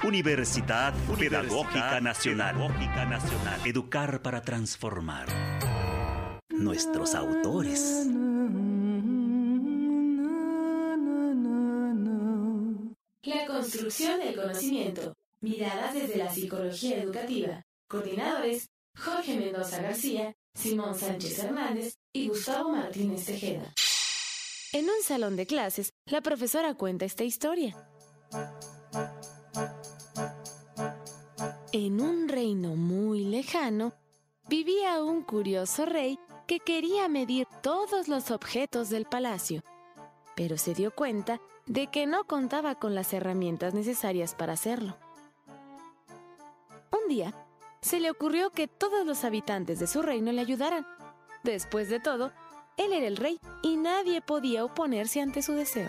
Universidad Pedagógica Nacional. Educar para transformar. Nuestros autores. La construcción del conocimiento. Miradas desde la psicología educativa. Coordinadores: Jorge Mendoza García, Simón Sánchez Hernández y Gustavo Martínez Tejeda. En un salón de clases, la profesora cuenta esta historia. En un reino muy lejano, vivía un curioso rey que quería medir todos los objetos del palacio, pero se dio cuenta de que no contaba con las herramientas necesarias para hacerlo. Un día, se le ocurrió que todos los habitantes de su reino le ayudaran. Después de todo, él era el rey y nadie podía oponerse ante su deseo.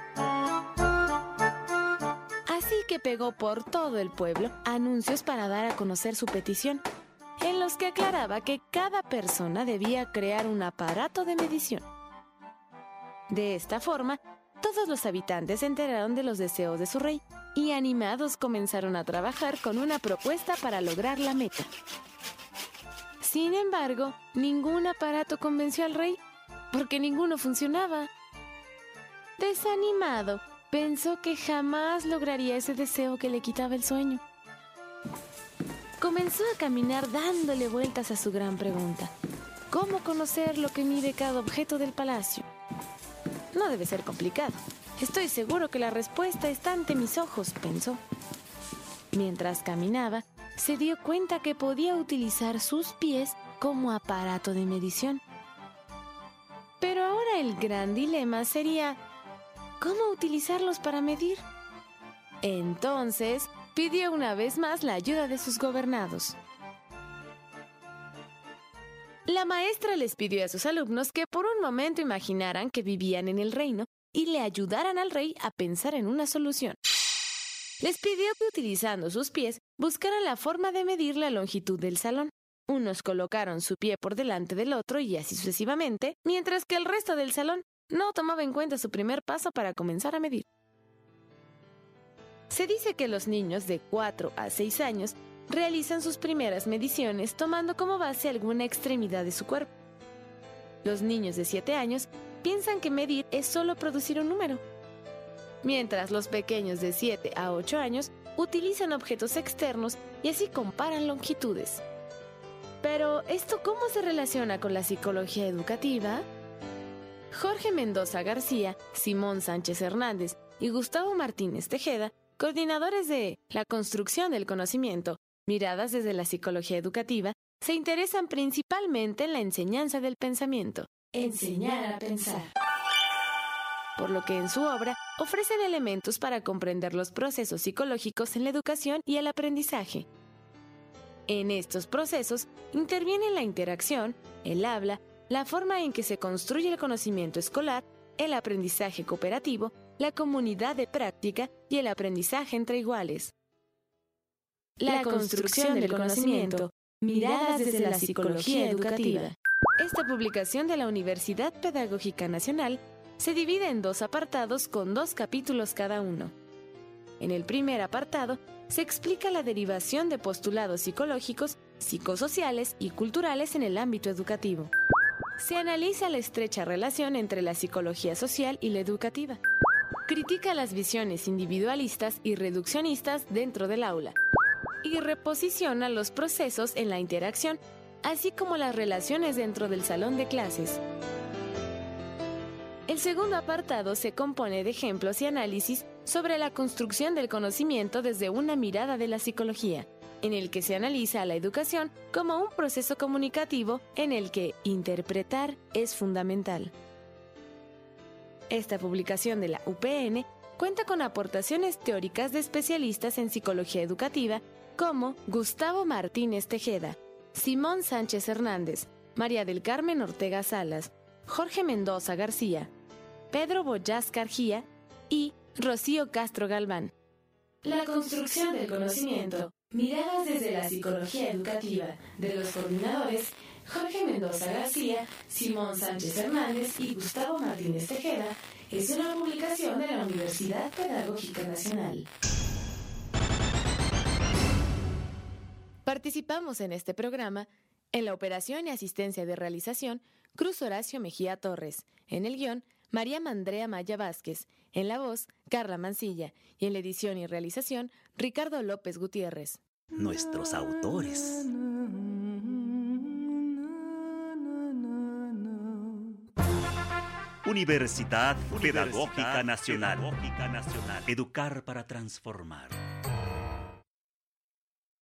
Así que pegó por todo el pueblo anuncios para dar a conocer su petición, en los que aclaraba que cada persona debía crear un aparato de medición. De esta forma, todos los habitantes se enteraron de los deseos de su rey y animados comenzaron a trabajar con una propuesta para lograr la meta. Sin embargo, ningún aparato convenció al rey, porque ninguno funcionaba. Desanimado, pensó que jamás lograría ese deseo que le quitaba el sueño. Comenzó a caminar dándole vueltas a su gran pregunta: ¿cómo conocer lo que mide cada objeto del palacio? No debe ser complicado. Estoy seguro que la respuesta está ante mis ojos, pensó. Mientras caminaba, se dio cuenta que podía utilizar sus pies como aparato de medición. Pero ahora el gran dilema sería: ¿cómo utilizarlos para medir? Entonces, pidió una vez más la ayuda de sus gobernados. La maestra les pidió a sus alumnos que por un momento imaginaran que vivían en el reino y le ayudaran al rey a pensar en una solución. Les pidió que utilizando sus pies buscaran la forma de medir la longitud del salón. Unos colocaron su pie por delante del otro y así sucesivamente, mientras que el resto del salón no tomaba en cuenta su primer paso para comenzar a medir. Se dice que los niños de 4 a 6 años realizan sus primeras mediciones tomando como base alguna extremidad de su cuerpo. Los niños de 7 años piensan que medir es solo producir un número, mientras los pequeños de 7 a 8 años utilizan objetos externos y así comparan longitudes. Pero, ¿esto cómo se relaciona con la psicología educativa? Jorge Mendoza García, Simón Sánchez Hernández y Gustavo Martínez Tejeda, coordinadores de La construcción del conocimiento, miradas desde la psicología educativa, se interesan principalmente en la enseñanza del pensamiento. Enseñar a pensar. Por lo que en su obra ofrecen elementos para comprender los procesos psicológicos en la educación y el aprendizaje. En estos procesos intervienen la interacción, el habla, la forma en que se construye el conocimiento escolar, el aprendizaje cooperativo, la comunidad de práctica y el aprendizaje entre iguales. La construcción del conocimiento, miradas desde la psicología educativa. Esta publicación de la Universidad Pedagógica Nacional se divide en 2 apartados con 2 capítulos cada uno. En el primer apartado se explica la derivación de postulados psicológicos, psicosociales y culturales en el ámbito educativo. Se analiza la estrecha relación entre la psicología social y la educativa. Critica las visiones individualistas y reduccionistas dentro del aula. Y reposiciona los procesos en la interacción, así como las relaciones dentro del salón de clases. El segundo apartado se compone de ejemplos y análisis sobre la construcción del conocimiento desde una mirada de la psicología, en el que se analiza la educación como un proceso comunicativo en el que interpretar es fundamental. Esta publicación de la UPN cuenta con aportaciones teóricas de especialistas en psicología educativa como Gustavo Martínez Tejeda, Simón Sánchez Hernández, María del Carmen Ortega Salas, Jorge Mendoza García, Pedro Boyás Cargía y Rocío Castro Galván. La construcción del conocimiento, miradas desde la psicología educativa, de los coordinadores Jorge Mendoza García, Simón Sánchez Hernández y Gustavo Martínez Tejeda, es una publicación de la Universidad Pedagógica Nacional. Participamos en este programa en la operación y asistencia de realización Cruz Horacio Mejía Torres, en el guión María Mandrea Maya Vázquez, en la voz Carla Mancilla y en la edición y realización Ricardo López Gutiérrez. Nuestros autores. Universidad Pedagógica Nacional. Educar para transformar.